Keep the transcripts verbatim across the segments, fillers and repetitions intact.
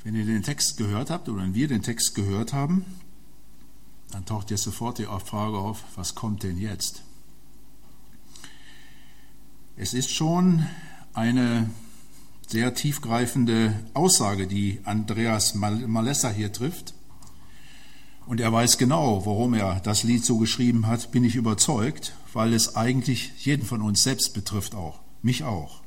Wenn ihr den Text gehört habt oder wenn wir den Text gehört haben, dann taucht jetzt sofort die Frage auf, was kommt denn jetzt? Es ist schon eine sehr tiefgreifende Aussage, die Andreas Malessa hier trifft. Und er weiß genau, warum er das Lied so geschrieben hat, bin ich überzeugt, weil es eigentlich jeden von uns selbst betrifft auch, mich auch.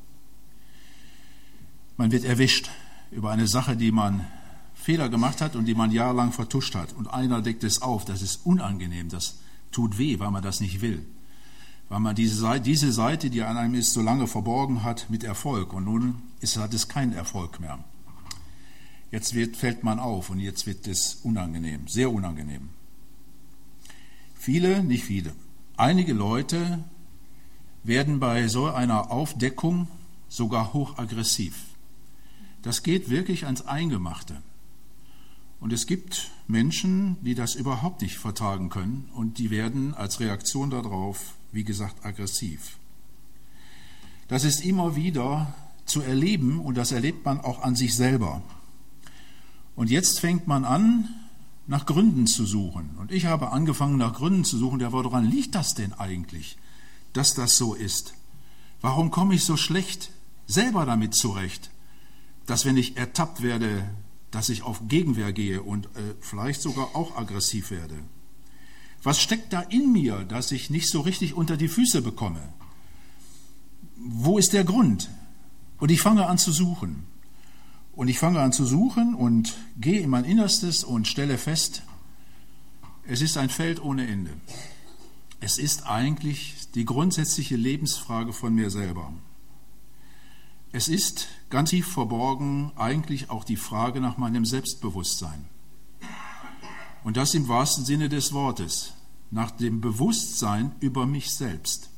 Man wird erwischt über eine Sache, die man Fehler gemacht hat und die man jahrelang vertuscht hat. Und einer deckt es auf, das ist unangenehm, das tut weh, weil man das nicht will. Weil man diese Seite, diese Seite, die an einem ist, so lange verborgen hat mit Erfolg. Und nun ist, hat es keinen Erfolg mehr. Jetzt wird, fällt man auf und jetzt wird es unangenehm, sehr unangenehm. Viele, nicht viele, einige Leute werden bei so einer Aufdeckung sogar hochaggressiv. Das geht wirklich ans Eingemachte. Und es gibt Menschen, die das überhaupt nicht vertragen können und die werden als Reaktion darauf, wie gesagt, aggressiv. Das ist immer wieder zu erleben und das erlebt man auch an sich selber. Und jetzt fängt man an, nach Gründen zu suchen. Und ich habe angefangen, nach Gründen zu suchen, ja, woran liegt das denn eigentlich, dass das so ist? Warum komme ich so schlecht selber damit zurecht, dass wenn ich ertappt werde, dass ich auf Gegenwehr gehe und äh, vielleicht sogar auch aggressiv werde? Was steckt da in mir, dass ich nicht so richtig unter die Füße bekomme? Wo ist der Grund? Und ich fange an zu suchen. Und ich fange an zu suchen und gehe in mein Innerstes und stelle fest, es ist ein Feld ohne Ende. Es ist eigentlich die grundsätzliche Lebensfrage von mir selber. Es ist ganz tief verborgen eigentlich auch die Frage nach meinem Selbstbewusstsein. Und das im wahrsten Sinne des Wortes, nach dem Bewusstsein über mich selbst.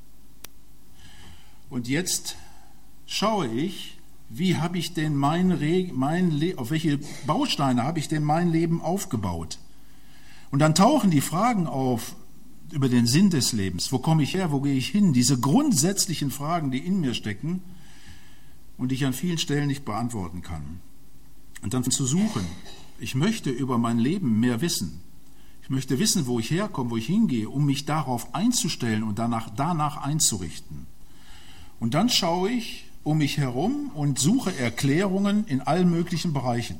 Und jetzt schaue ich, wie habe ich denn mein, Re- mein Le- auf welche Bausteine habe ich denn mein Leben aufgebaut? Und dann tauchen die Fragen auf über den Sinn des Lebens. Wo komme ich her? Wo gehe ich hin? Diese grundsätzlichen Fragen, die in mir stecken und die ich an vielen Stellen nicht beantworten kann. Und dann zu suchen. Ich möchte über mein Leben mehr wissen. Ich möchte wissen, wo ich herkomme, wo ich hingehe, um mich darauf einzustellen und danach, danach einzurichten. Und dann schaue ich um mich herum und suche Erklärungen in allen möglichen Bereichen.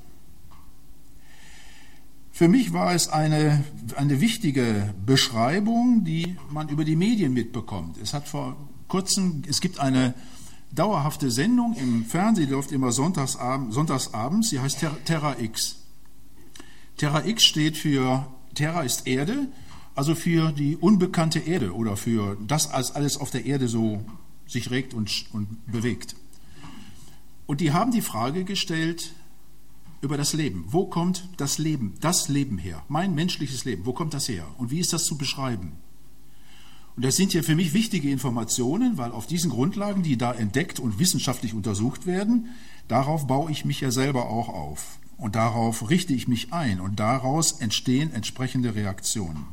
Für mich war es eine, eine wichtige Beschreibung, die man über die Medien mitbekommt. Es hat vor kurzem, es gibt eine dauerhafte Sendung im Fernsehen, die läuft immer sonntagsabend, sonntagsabends, sie heißt Terra X. Terra X steht für, Terra ist Erde, also für die unbekannte Erde oder für das, als alles auf der Erde so sich regt und, und bewegt. Und die haben die Frage gestellt über das Leben. Wo kommt das Leben, das Leben her? Mein menschliches Leben, wo kommt das her? Und wie ist das zu beschreiben? Und das sind ja für mich wichtige Informationen, weil auf diesen Grundlagen, die da entdeckt und wissenschaftlich untersucht werden, darauf baue ich mich ja selber auch auf. Und darauf richte ich mich ein und daraus entstehen entsprechende Reaktionen.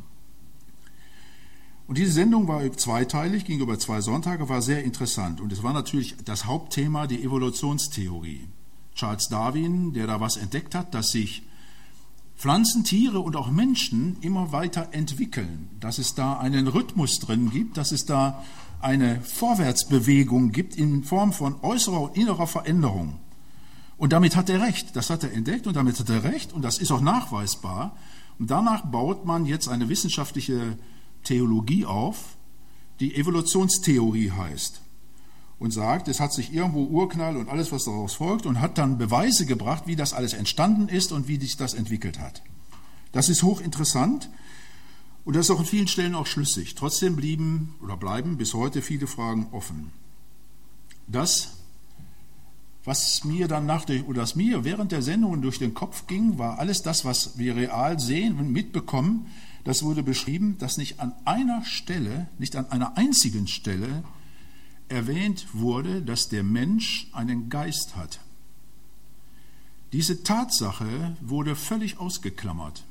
Und diese Sendung war zweiteilig, ging über zwei Sonntage, war sehr interessant. Und es war natürlich das Hauptthema die Evolutionstheorie. Charles Darwin, der da was entdeckt hat, dass sich Pflanzen, Tiere und auch Menschen immer weiter entwickeln. Dass es da einen Rhythmus drin gibt, dass es da eine Vorwärtsbewegung gibt in Form von äußerer und innerer Veränderung. Und damit hat er recht, das hat er entdeckt und damit hat er recht und das ist auch nachweisbar. Und danach baut man jetzt eine wissenschaftliche Theologie auf, die Evolutionstheorie heißt und sagt, es hat sich irgendwo Urknall und alles, was daraus folgt und hat dann Beweise gebracht, wie das alles entstanden ist und wie sich das entwickelt hat. Das ist hochinteressant und das ist auch an vielen Stellen auch schlüssig. Trotzdem blieben oder bleiben bis heute viele Fragen offen. Das, was mir dann nach der, oder was mir während der Sendung durch den Kopf ging, war alles das, was wir real sehen und mitbekommen. Das wurde beschrieben, dass nicht an einer Stelle, nicht an einer einzigen Stelle erwähnt wurde, dass der Mensch einen Geist hat. Diese Tatsache wurde völlig ausgeklammert.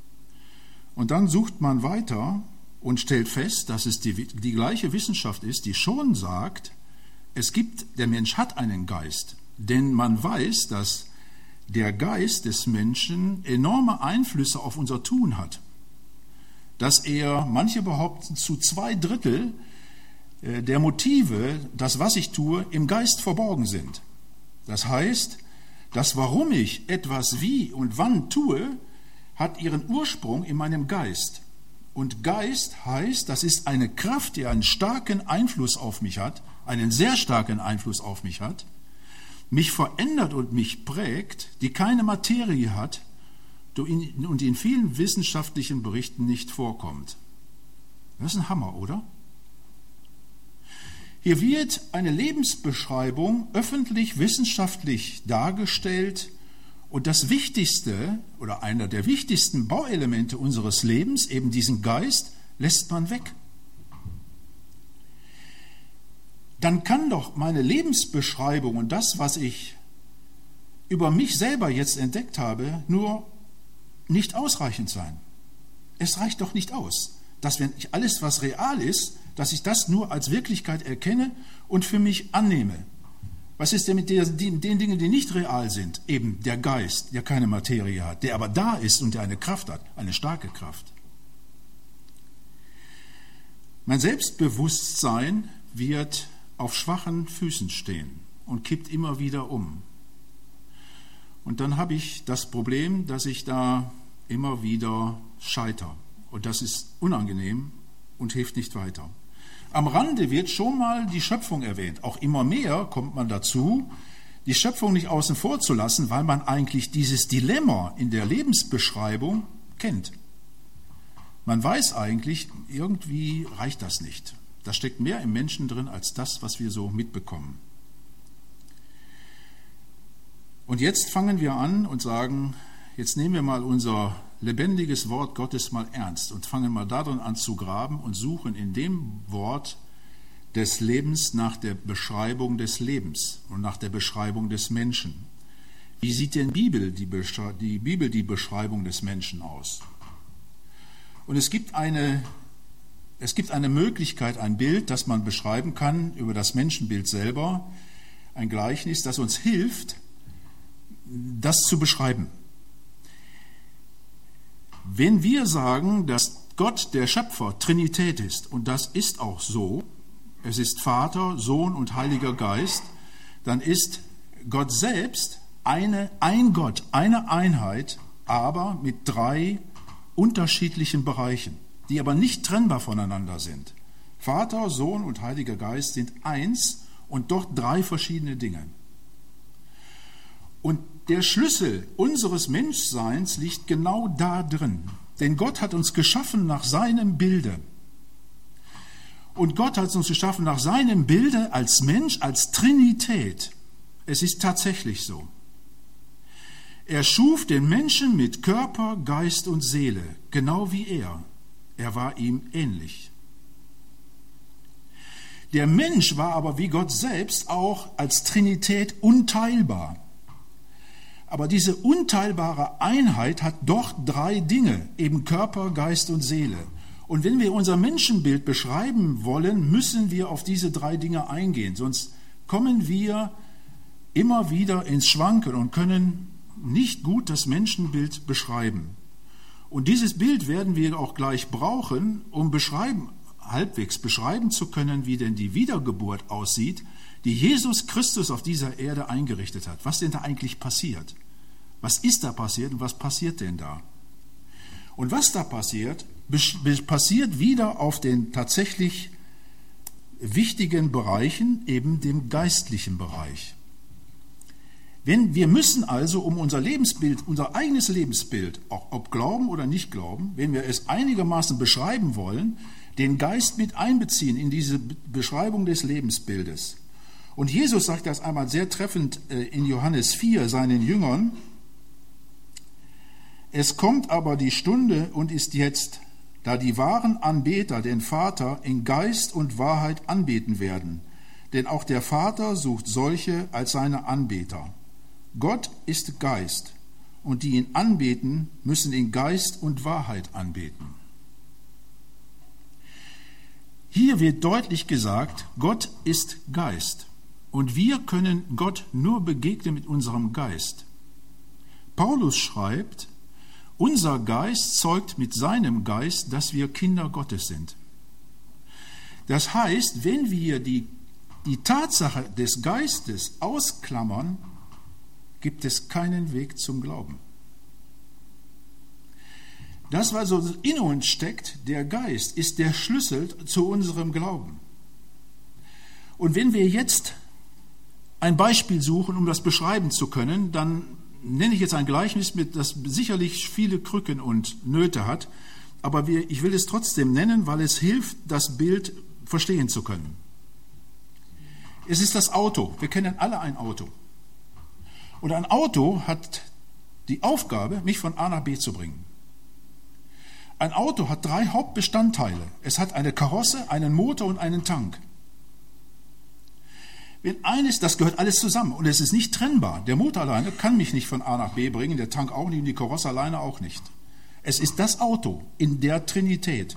Und dann sucht man weiter und stellt fest, dass es die, die gleiche Wissenschaft ist, die schon sagt, es gibt, der Mensch hat einen Geist. Denn man weiß, dass der Geist des Menschen enorme Einflüsse auf unser Tun hat. Dass er, manche behaupten, zu zwei Drittel der Motive, das, was ich tue, im Geist verborgen sind. Das heißt, das, warum ich etwas wie und wann tue, hat ihren Ursprung in meinem Geist. Und Geist heißt, das ist eine Kraft, die einen starken Einfluss auf mich hat, einen sehr starken Einfluss auf mich hat, mich verändert und mich prägt, die keine Materie hat und in vielen wissenschaftlichen Berichten nicht vorkommt. Das ist ein Hammer, oder? Hier wird eine Lebensbeschreibung öffentlich wissenschaftlich dargestellt und das Wichtigste oder einer der wichtigsten Bauelemente unseres Lebens, eben diesen Geist, lässt man weg. Dann kann doch meine Lebensbeschreibung und das, was ich über mich selber jetzt entdeckt habe, nur nicht ausreichend sein. Es reicht doch nicht aus, dass wenn ich alles, was real ist, dass ich das nur als Wirklichkeit erkenne und für mich annehme. Was ist denn mit der, den, den Dingen, die nicht real sind? Eben der Geist, der keine Materie hat, der aber da ist und der eine Kraft hat, eine starke Kraft. Mein Selbstbewusstsein wird auf schwachen Füßen stehen und kippt immer wieder um. Und dann habe ich das Problem, dass ich da immer wieder scheitere. Und das ist unangenehm und hilft nicht weiter. Am Rande wird schon mal die Schöpfung erwähnt. Auch immer mehr kommt man dazu, die Schöpfung nicht außen vor zu lassen, weil man eigentlich dieses Dilemma in der Lebensbeschreibung kennt. Man weiß eigentlich, irgendwie reicht das nicht. Da steckt mehr im Menschen drin als das, was wir so mitbekommen. Und jetzt fangen wir an und sagen, jetzt nehmen wir mal unser lebendiges Wort Gottes mal ernst und fangen mal darin an zu graben und suchen in dem Wort des Lebens nach der Beschreibung des Lebens und nach der Beschreibung des Menschen. Wie sieht denn Bibel die, Beschrei- die Bibel die Beschreibung des Menschen aus? Und es gibt eine, es gibt eine Möglichkeit, ein Bild, das man beschreiben kann über das Menschenbild selber, ein Gleichnis, das uns hilft, das zu beschreiben. Wenn wir sagen, dass Gott der Schöpfer Trinität ist, und das ist auch so, es ist Vater, Sohn und Heiliger Geist, dann ist Gott selbst eine, ein Gott, eine Einheit, aber mit drei unterschiedlichen Bereichen, die aber nicht trennbar voneinander sind. Vater, Sohn und Heiliger Geist sind eins und doch drei verschiedene Dinge. Und der Schlüssel unseres Menschseins liegt genau da drin. Denn Gott hat uns geschaffen nach seinem Bilde. Und Gott hat uns geschaffen nach seinem Bilde als Mensch, als Trinität. Es ist tatsächlich so. Er schuf den Menschen mit Körper, Geist und Seele, genau wie er. Er war ihm ähnlich. Der Mensch war aber wie Gott selbst auch als Trinität unteilbar. Aber diese unteilbare Einheit hat doch drei Dinge, eben Körper, Geist und Seele. Und wenn wir unser Menschenbild beschreiben wollen, müssen wir auf diese drei Dinge eingehen. Sonst kommen wir immer wieder ins Schwanken und können nicht gut das Menschenbild beschreiben. Und dieses Bild werden wir auch gleich brauchen, um beschreiben, halbwegs beschreiben zu können, wie denn die Wiedergeburt aussieht, die Jesus Christus auf dieser Erde eingerichtet hat. Was denn da eigentlich passiert? Was ist da passiert und was passiert denn da? Und was da passiert, passiert wieder auf den tatsächlich wichtigen Bereichen, eben dem geistlichen Bereich. Wenn, wir müssen also um unser Lebensbild, unser eigenes Lebensbild, auch ob glauben oder nicht glauben, wenn wir es einigermaßen beschreiben wollen, den Geist mit einbeziehen in diese Beschreibung des Lebensbildes. Und Jesus sagt das einmal sehr treffend in Johannes vier seinen Jüngern: Es kommt aber die Stunde und ist jetzt, da die wahren Anbeter den Vater in Geist und Wahrheit anbeten werden. Denn auch der Vater sucht solche als seine Anbeter. Gott ist Geist, und die ihn anbeten, müssen in Geist und Wahrheit anbeten. Hier wird deutlich gesagt, Gott ist Geist. Und wir können Gott nur begegnen mit unserem Geist. Paulus schreibt, unser Geist zeugt mit seinem Geist, dass wir Kinder Gottes sind. Das heißt, wenn wir die, die Tatsache des Geistes ausklammern, gibt es keinen Weg zum Glauben. Das, was so in uns steckt, der Geist, ist der Schlüssel zu unserem Glauben. Und wenn wir jetzt ein Beispiel suchen, um das beschreiben zu können, dann nenne ich jetzt ein Gleichnis, mit, das sicherlich viele Krücken und Nöte hat, aber wir, ich will es trotzdem nennen, weil es hilft, das Bild verstehen zu können. Es ist das Auto. Wir kennen alle ein Auto. Und ein Auto hat die Aufgabe, mich von A nach B zu bringen. Ein Auto hat drei Hauptbestandteile. Es hat eine Karosse, einen Motor und einen Tank. Wenn eines, das gehört alles zusammen und es ist nicht trennbar. Der Motor alleine kann mich nicht von A nach B bringen, der Tank auch nicht und die Karosse alleine auch nicht. Es ist das Auto in der Trinität.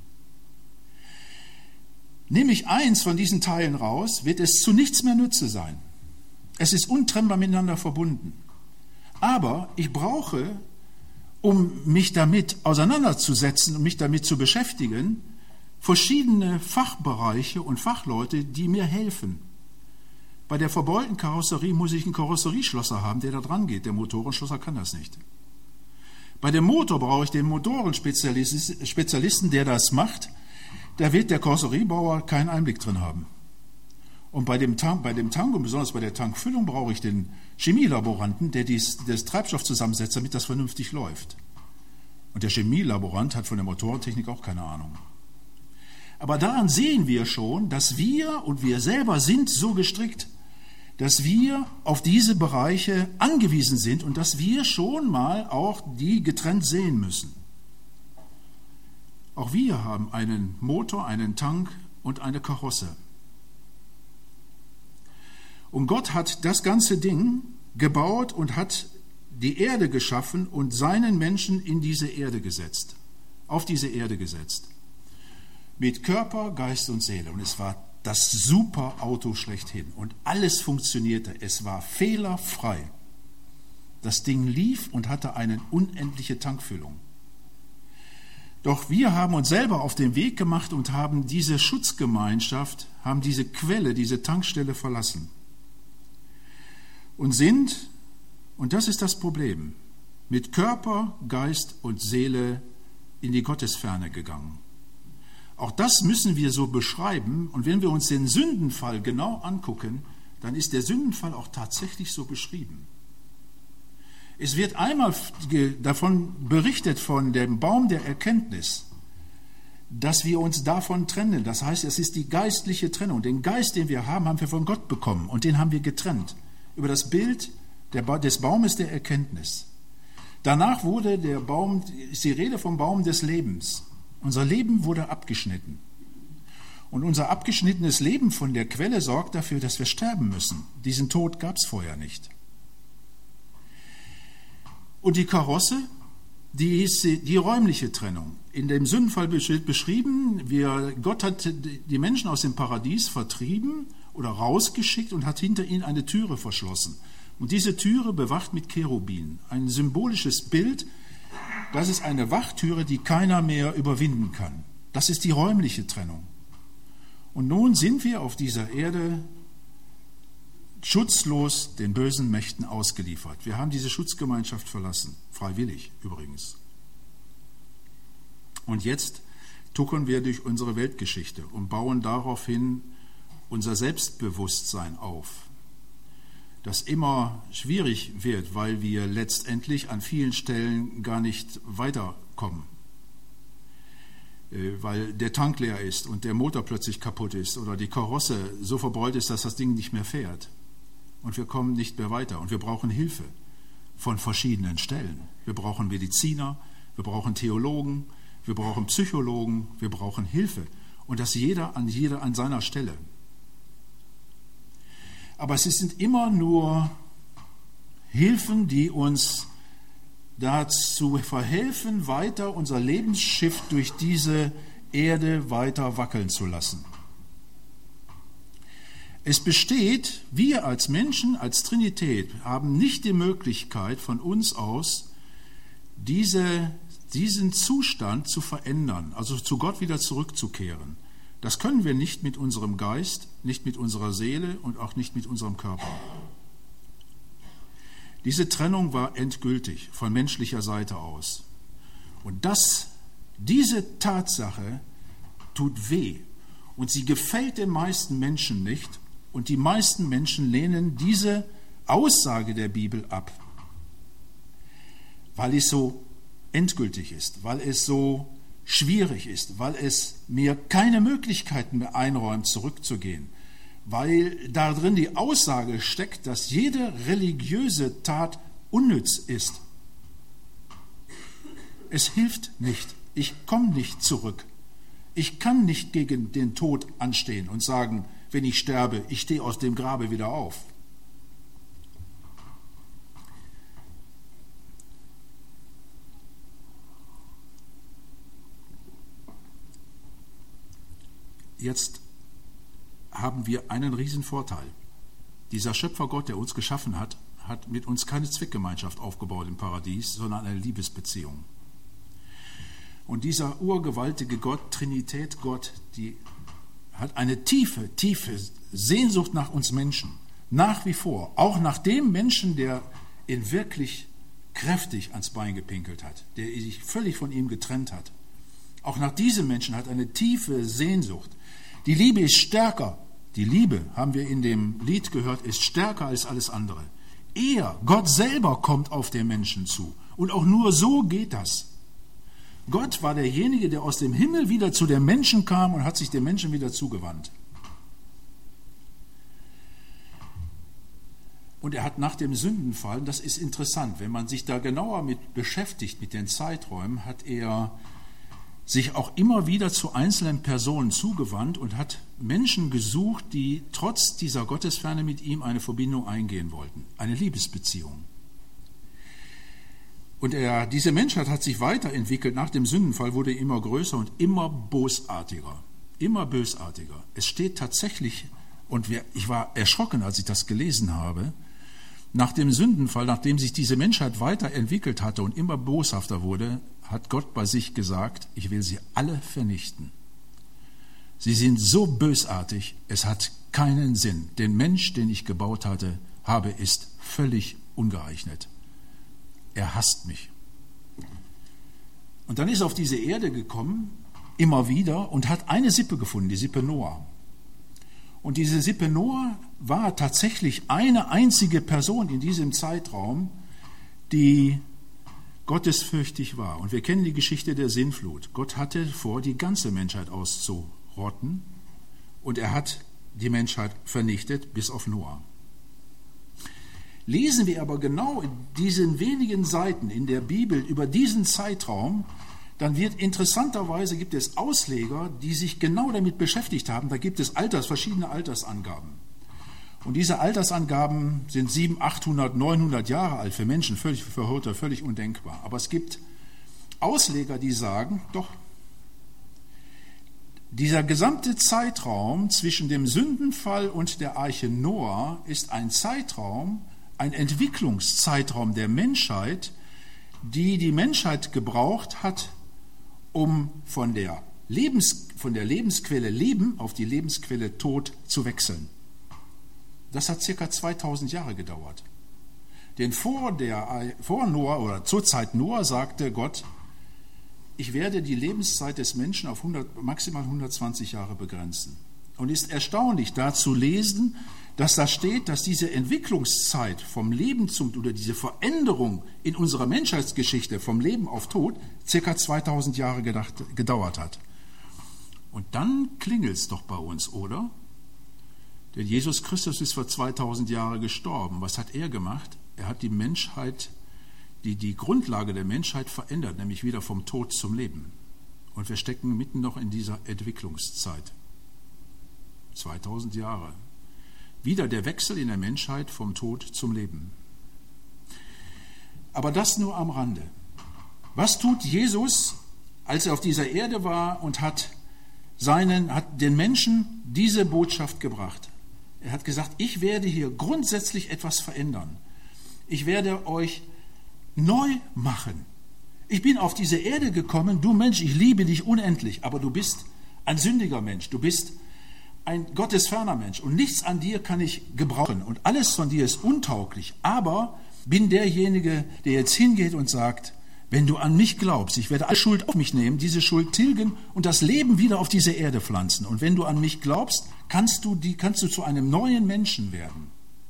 Nehme ich eins von diesen Teilen raus, wird es zu nichts mehr Nütze sein. Es ist untrennbar miteinander verbunden. Aber ich brauche, um mich damit auseinanderzusetzen, um mich damit zu beschäftigen, verschiedene Fachbereiche und Fachleute, die mir helfen. Bei der verbeulten Karosserie muss ich einen Karosserieschlosser haben, der da dran geht. Der Motorenschlosser kann das nicht. Bei dem Motor brauche ich den Motorenspezialisten, der das macht. Da wird der Karosseriebauer keinen Einblick drin haben. Und bei dem Tank, bei dem Tank und besonders bei der Tankfüllung brauche ich den Chemielaboranten, der dies, das Treibstoff zusammensetzt, damit das vernünftig läuft. Und der Chemielaborant hat von der Motorentechnik auch keine Ahnung. Aber daran sehen wir schon, dass wir und wir selber sind so gestrickt, dass wir auf diese Bereiche angewiesen sind und dass wir schon mal auch die getrennt sehen müssen. Auch wir haben einen Motor, einen Tank und eine Karosse. Und Gott hat das ganze Ding gebaut und hat die Erde geschaffen und seinen Menschen in diese Erde gesetzt, auf diese Erde gesetzt. Mit Körper, Geist und Seele. Und es war das super Auto schlechthin. Und alles funktionierte. Es war fehlerfrei. Das Ding lief und hatte eine unendliche Tankfüllung. Doch wir haben uns selber auf den Weg gemacht und haben diese Schutzgemeinschaft, haben diese Quelle, diese Tankstelle verlassen. Und sind, und das ist das Problem, mit Körper, Geist und Seele in die Gottesferne gegangen. Auch das müssen wir so beschreiben. Und wenn wir uns den Sündenfall genau angucken, dann ist der Sündenfall auch tatsächlich so beschrieben. Es wird einmal davon berichtet, von dem Baum der Erkenntnis, dass wir uns davon trennen. Das heißt, es ist die geistliche Trennung. Den Geist, den wir haben, haben wir von Gott bekommen und den haben wir getrennt. Über das Bild des Baumes der Erkenntnis. Danach wurde der Baum, ist die Rede vom Baum des Lebens. Unser Leben wurde abgeschnitten. Und unser abgeschnittenes Leben von der Quelle sorgt dafür, dass wir sterben müssen. Diesen Tod gab es vorher nicht. Und die Karosse, die ist die räumliche Trennung. In dem Sündenfall beschrieben, wir, Gott hat die Menschen aus dem Paradies vertrieben oder rausgeschickt und hat hinter ihnen eine Türe verschlossen. Und diese Türe bewacht mit Cherubinen. Ein symbolisches Bild. Das ist eine Wachtüre, die keiner mehr überwinden kann. Das ist die räumliche Trennung. Und nun sind wir auf dieser Erde schutzlos den bösen Mächten ausgeliefert. Wir haben diese Schutzgemeinschaft verlassen, freiwillig übrigens. Und jetzt tuckern wir durch unsere Weltgeschichte und bauen daraufhin unser Selbstbewusstsein auf, das immer schwierig wird, weil wir letztendlich an vielen Stellen gar nicht weiterkommen, weil der Tank leer ist und der Motor plötzlich kaputt ist oder die Karosse so verbeult ist, dass das Ding nicht mehr fährt und wir kommen nicht mehr weiter und wir brauchen Hilfe von verschiedenen Stellen. Wir brauchen Mediziner, wir brauchen Theologen, wir brauchen Psychologen, wir brauchen Hilfe und das jeder an jeder an seiner Stelle. Aber es sind immer nur Hilfen, die uns dazu verhelfen, weiter unser Lebensschiff durch diese Erde weiter wackeln zu lassen. Es besteht, wir als Menschen, als Trinität, haben nicht die Möglichkeit von uns aus, diese, diesen Zustand zu verändern, also zu Gott wieder zurückzukehren. Das können wir nicht mit unserem Geist, nicht mit unserer Seele und auch nicht mit unserem Körper. Diese Trennung war endgültig von menschlicher Seite aus. Und das, diese Tatsache tut weh. Und sie gefällt den meisten Menschen nicht. Und die meisten Menschen lehnen diese Aussage der Bibel ab, weil es so endgültig ist, weil es so schwierig ist, weil es mir keine Möglichkeiten mehr einräumt, zurückzugehen, weil da drin die Aussage steckt, dass jede religiöse Tat unnütz ist. Es hilft nicht. Ich komme nicht zurück. Ich kann nicht gegen den Tod anstehen und sagen, wenn ich sterbe, ich stehe aus dem Grabe wieder auf. Jetzt haben wir einen riesen Vorteil. Dieser Schöpfergott, der uns geschaffen hat, hat mit uns keine Zweckgemeinschaft aufgebaut im Paradies, sondern eine Liebesbeziehung. Und dieser urgewaltige Gott, Trinität Gott, die hat eine tiefe, tiefe Sehnsucht nach uns Menschen. Nach wie vor. Auch nach dem Menschen, der ihn wirklich kräftig ans Bein gepinkelt hat, der sich völlig von ihm getrennt hat. Auch nach diesem Menschen hat eine tiefe Sehnsucht. Die Liebe ist stärker. Die Liebe, haben wir in dem Lied gehört, ist stärker als alles andere. Er, Gott selber, kommt auf den Menschen zu. Und auch nur so geht das. Gott war derjenige, der aus dem Himmel wieder zu den Menschen kam und hat sich den Menschen wieder zugewandt. Und er hat nach dem Sündenfall, das ist interessant, wenn man sich da genauer mit beschäftigt, mit den Zeiträumen, hat er sich auch immer wieder zu einzelnen Personen zugewandt und hat Menschen gesucht, die trotz dieser Gottesferne mit ihm eine Verbindung eingehen wollten, eine Liebesbeziehung. Und er, diese Menschheit hat sich weiterentwickelt. Nach dem Sündenfall wurde er immer größer und immer bösartiger. Immer bösartiger. Es steht tatsächlich, und wir, ich war erschrocken, als ich das gelesen habe, nach dem Sündenfall, nachdem sich diese Menschheit weiterentwickelt hatte und immer boshafter wurde, hat Gott bei sich gesagt, ich will sie alle vernichten. Sie sind so bösartig, es hat keinen Sinn. Den Mensch, den ich gebaut hatte, habe, ist völlig ungeeignet. Er hasst mich. Und dann ist er auf diese Erde gekommen, immer wieder, und hat eine Sippe gefunden, die Sippe Noah. Und diese Sippe Noah war tatsächlich eine einzige Person in diesem Zeitraum, die gottesfürchtig war. Und wir kennen die Geschichte der Sintflut. Gott hatte vor, die ganze Menschheit auszurotten, und er hat die Menschheit vernichtet, bis auf Noah. Lesen wir aber genau in diesen wenigen Seiten in der Bibel über diesen Zeitraum, dann wird interessanterweise, gibt es Ausleger, die sich genau damit beschäftigt haben. Da gibt es Alters, verschiedene Altersangaben. Und diese Altersangaben sind siebenhundert, achthundert, neunhundert Jahre alt für Menschen, völlig für heute, völlig undenkbar. Aber es gibt Ausleger, die sagen, doch, dieser gesamte Zeitraum zwischen dem Sündenfall und der Arche Noah ist ein Zeitraum, ein Entwicklungszeitraum der Menschheit, die die Menschheit gebraucht hat, um von der, Lebens, von der Lebensquelle Leben auf die Lebensquelle Tod zu wechseln. Das hat circa zweitausend Jahre gedauert. Denn vor, der, vor Noah oder zur Zeit Noah sagte Gott, ich werde die Lebenszeit des Menschen auf hundert, maximal hundertzwanzig Jahre begrenzen. Und es ist erstaunlich, da zu lesen, dass da steht, dass diese Entwicklungszeit vom Leben zum, oder diese Veränderung in unserer Menschheitsgeschichte vom Leben auf Tod circa zweitausend Jahre gedacht, gedauert hat. Und dann klingelt es doch bei uns, oder? Denn Jesus Christus ist vor zweitausend Jahren gestorben. Was hat er gemacht? Er hat die Menschheit, die, die Grundlage der Menschheit verändert, nämlich wieder vom Tod zum Leben. Und wir stecken mitten noch in dieser Entwicklungszeit. zweitausend Jahre. Wieder der Wechsel in der Menschheit vom Tod zum Leben. Aber das nur am Rande. Was tut Jesus, als er auf dieser Erde war und hat, seinen, hat den Menschen diese Botschaft gebracht? Er hat gesagt, ich werde hier grundsätzlich etwas verändern. Ich werde euch neu machen. Ich bin auf diese Erde gekommen, du Mensch, ich liebe dich unendlich, aber du bist ein sündiger Mensch, du bist ein gottesferner Mensch und nichts an dir kann ich gebrauchen und alles von dir ist untauglich, aber bin derjenige, der jetzt hingeht und sagt, wenn du an mich glaubst, ich werde alle Schuld auf mich nehmen, diese Schuld tilgen und das Leben wieder auf diese Erde pflanzen. Und wenn du an mich glaubst, kannst du, die, kannst du zu einem neuen Menschen werden.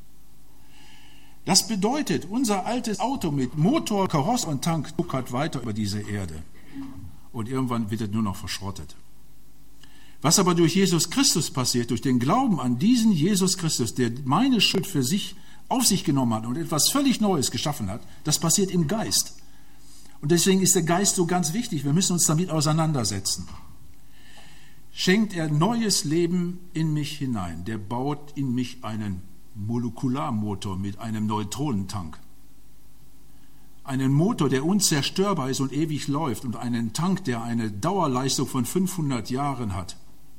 Das bedeutet, unser altes Auto mit Motor, Karosse und Tank tuckert weiter über diese Erde. Und irgendwann wird es nur noch verschrottet. Was aber durch Jesus Christus passiert, durch den Glauben an diesen Jesus Christus, der meine Schuld für sich auf sich genommen hat und etwas völlig Neues geschaffen hat, das passiert im Geist. Und deswegen ist der Geist so ganz wichtig. Wir müssen uns damit auseinandersetzen. Schenkt er neues Leben in mich hinein. Der baut in mich einen Molekularmotor mit einem Neutronentank. Einen Motor, der unzerstörbar ist und ewig läuft und einen Tank, der eine Dauerleistung von fünfhundert Jahren hat.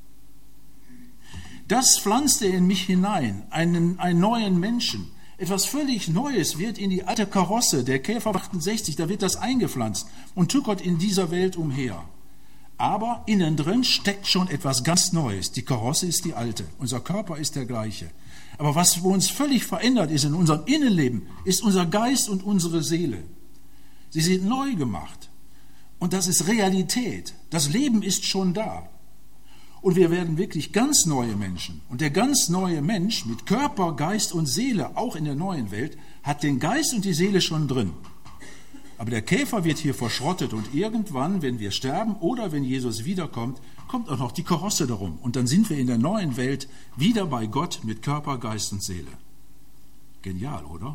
Das pflanzt er in mich hinein, einen, einen neuen Menschen. Etwas völlig Neues wird in die alte Karosse, der Käfer achtundsechzig, da wird das eingepflanzt und tuckert in dieser Welt umher. Aber innen drin steckt schon etwas ganz Neues. Die Karosse ist die alte, unser Körper ist der gleiche. Aber was für uns völlig verändert ist in unserem Innenleben, ist unser Geist und unsere Seele. Sie sind neu gemacht. Und das ist Realität. Das Leben ist schon da. Und wir werden wirklich ganz neue Menschen. Und der ganz neue Mensch mit Körper, Geist und Seele, auch in der neuen Welt, hat den Geist und die Seele schon drin. Aber der Käfer wird hier verschrottet und irgendwann, wenn wir sterben oder wenn Jesus wiederkommt, kommt auch noch die Karosse darum. Und dann sind wir in der neuen Welt wieder bei Gott mit Körper, Geist und Seele. Genial, oder?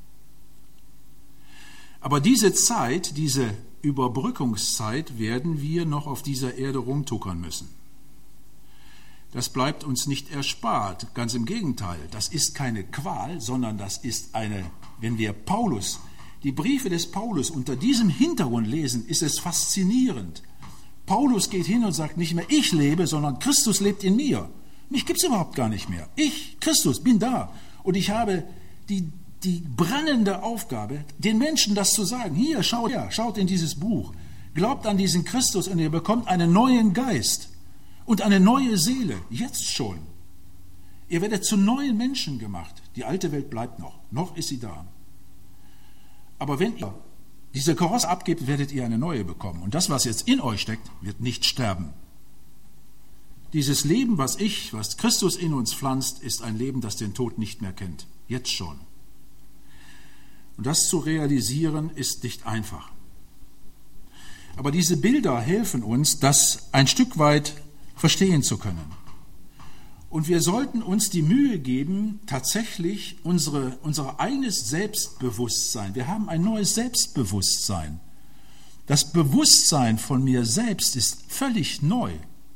Aber diese Zeit, diese Überbrückungszeit, werden wir noch auf dieser Erde rumtuckern müssen. Das bleibt uns nicht erspart, ganz im Gegenteil. Das ist keine Qual, sondern das ist eine, wenn wir Paulus, die Briefe des Paulus unter diesem Hintergrund lesen, ist es faszinierend. Paulus geht hin und sagt nicht mehr, ich lebe, sondern Christus lebt in mir. Mich gibt es überhaupt gar nicht mehr. Ich, Christus, bin da. Und ich habe die, die brennende Aufgabe, den Menschen das zu sagen. Hier, schaut her, schaut in dieses Buch. Glaubt an diesen Christus und ihr bekommt einen neuen Geist. Und eine neue Seele, jetzt schon. Ihr werdet zu neuen Menschen gemacht. Die alte Welt bleibt noch. Noch ist sie da. Aber wenn ihr diese Karosse abgebt, werdet ihr eine neue bekommen. Und das, was jetzt in euch steckt, wird nicht sterben. Dieses Leben, was ich, was Christus in uns pflanzt, ist ein Leben, das den Tod nicht mehr kennt. Jetzt schon. Und das zu realisieren, ist nicht einfach. Aber diese Bilder helfen uns, das ein Stück weit verstehen zu können. Und wir sollten uns die Mühe geben, tatsächlich unsere, unser eigenes Selbstbewusstsein, wir haben ein neues Selbstbewusstsein. Das Bewusstsein von mir selbst ist völlig neu.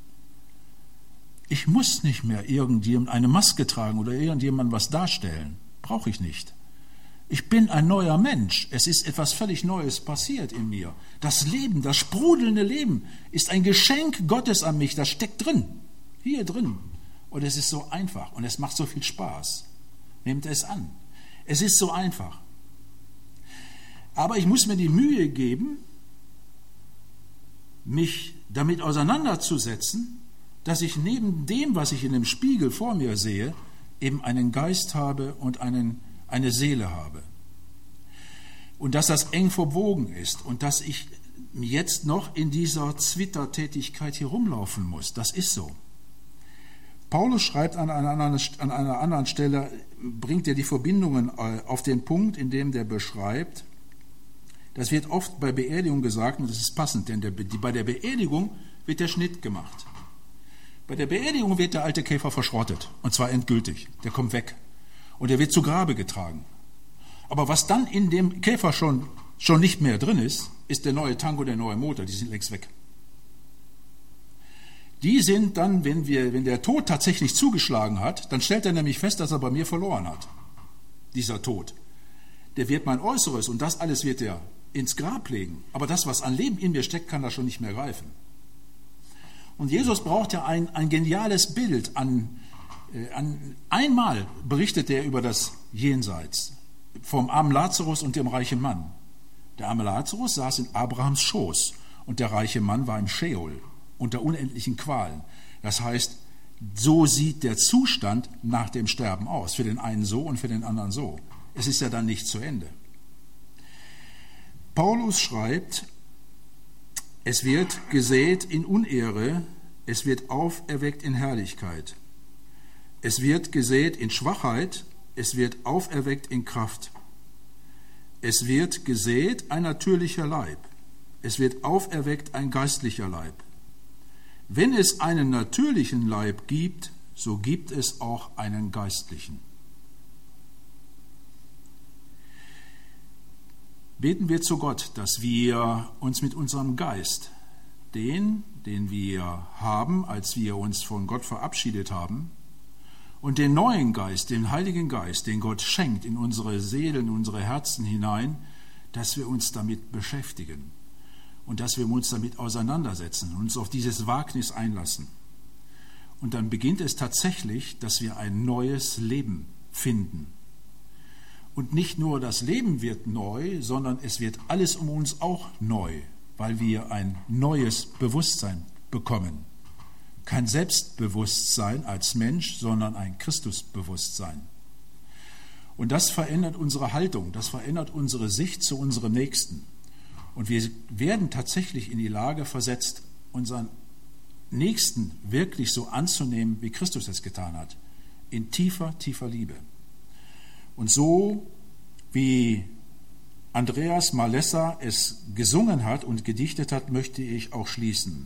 Ich muss nicht mehr irgendjemand eine Maske tragen oder irgendjemandem was darstellen. Brauche ich nicht. Ich bin ein neuer Mensch. Es ist etwas völlig Neues passiert in mir. Das Leben, das sprudelnde Leben ist ein Geschenk Gottes an mich. Das steckt drin, hier drin. Und es ist so einfach und es macht so viel Spaß. Nehmt es an. Es ist so einfach. Aber ich muss mir die Mühe geben, mich damit auseinanderzusetzen, dass ich neben dem, was ich in dem Spiegel vor mir sehe, eben einen Geist habe und einen eine Seele habe. Und dass das eng verwogen ist und dass ich jetzt noch in dieser Zwittertätigkeit hier rumlaufen muss. Das ist so. Paulus schreibt an einer anderen, an einer anderen Stelle, bringt er die Verbindungen auf den Punkt, in dem der beschreibt, das wird oft bei Beerdigung gesagt, und das ist passend, denn der, bei der Beerdigung wird der Schnitt gemacht. Bei der Beerdigung wird der alte Käfer verschrottet, und zwar endgültig. Der kommt weg. Und er wird zu Grabe getragen. Aber was dann in dem Käfer schon, schon nicht mehr drin ist, ist der neue Tank und der neue Motor, die sind längst weg. Die sind dann, wenn, wir, wenn der Tod tatsächlich zugeschlagen hat, dann stellt er nämlich fest, dass er bei mir verloren hat, dieser Tod. Der wird mein Äußeres und das alles wird er ins Grab legen. Aber das, was an Leben in mir steckt, kann da schon nicht mehr greifen. Und Jesus braucht ja ein, ein geniales Bild an Einmal berichtet er über das Jenseits, vom armen Lazarus und dem reichen Mann. Der arme Lazarus saß in Abrahams Schoß und der reiche Mann war im Scheol unter unendlichen Qualen. Das heißt, so sieht der Zustand nach dem Sterben aus. Für den einen so und für den anderen so. Es ist ja dann nicht zu Ende. Paulus schreibt, es wird gesät in Unehre, es wird auferweckt in Herrlichkeit. Es wird gesät in Schwachheit, es wird auferweckt in Kraft. Es wird gesät ein natürlicher Leib, es wird auferweckt ein geistlicher Leib. Wenn es einen natürlichen Leib gibt, so gibt es auch einen geistlichen. Beten wir zu Gott, dass wir uns mit unserem Geist, den, den wir haben, als wir uns von Gott verabschiedet haben, und den neuen Geist, den Heiligen Geist, den Gott schenkt in unsere Seelen, in unsere Herzen hinein, dass wir uns damit beschäftigen und dass wir uns damit auseinandersetzen und uns auf dieses Wagnis einlassen. Und dann beginnt es tatsächlich, dass wir ein neues Leben finden. Und nicht nur das Leben wird neu, sondern es wird alles um uns auch neu, weil wir ein neues Bewusstsein bekommen. Kein Selbstbewusstsein als Mensch, sondern ein Christusbewusstsein. Und das verändert unsere Haltung, das verändert unsere Sicht zu unserem Nächsten. Und wir werden tatsächlich in die Lage versetzt, unseren Nächsten wirklich so anzunehmen, wie Christus es getan hat, in tiefer, tiefer Liebe. Und so wie Andreas Malessa es gesungen hat und gedichtet hat, möchte ich auch schließen.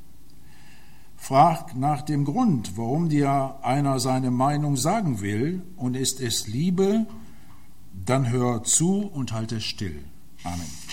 Frag nach dem Grund, warum dir einer seine Meinung sagen will, und ist es Liebe, dann hör zu und halte still. Amen.